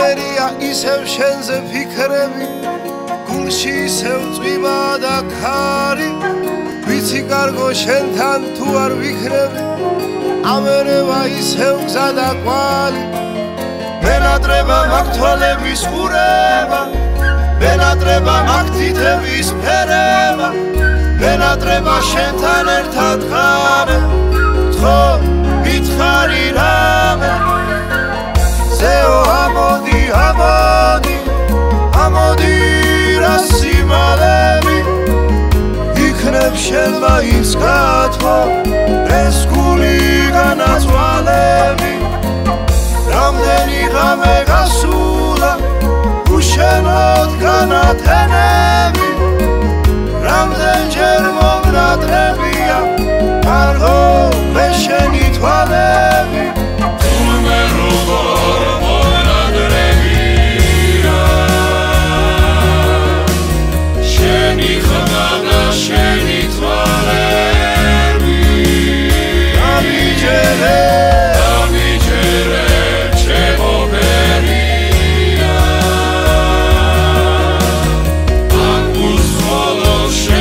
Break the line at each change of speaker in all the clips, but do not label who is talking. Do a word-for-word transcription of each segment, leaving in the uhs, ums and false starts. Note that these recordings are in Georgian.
ყველაფერია ისევ შენზე ფიქრები გულში ისევ წვიმა და ქარი ვიცი კარგო შენთან თუ არ ვიქნები ამერევა ისევ გზა და კვალი მენატრება მაგ თვალების ყურება მენატრება მაგ თითების ფერება მენატრება შენთან ერთად ხარ თქო მითხარი რამე ზეო ამოდი ამოდი ამოდი რა სიმალები იქნებ შენ მაინც გათხოვ ეს გული განაწვალები რამდენი ღამე გასულა უშენოდ განათენები რამდენჯერ მომნატრებია კარგო მე შენი თვალები თურმე როგორ მომნატრებია შენი ხმა და შენი თვალები ამიჯერე ამიჯერე ჩემო ბერია აკუს ხოლო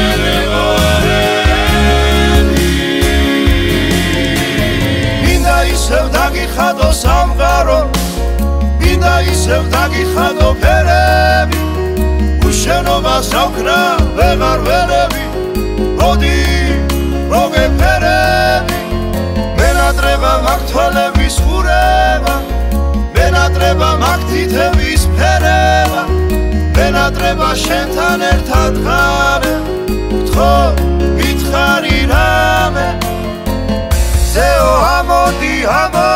შენებარები მინდა ისევ დაგიხადო სამყარო მინდა ისევ დაგიხადო ფერები უშენობას ავქნა ვეღარ ვერები მოდი მოგეფერები მენატრება მაგ თვალების ყურება მენატრება მაგ თითების ფერება მენატრება შენთან ერთად ხარ გთხოვ მითხარი რამე ზეო ამოდი ამოდი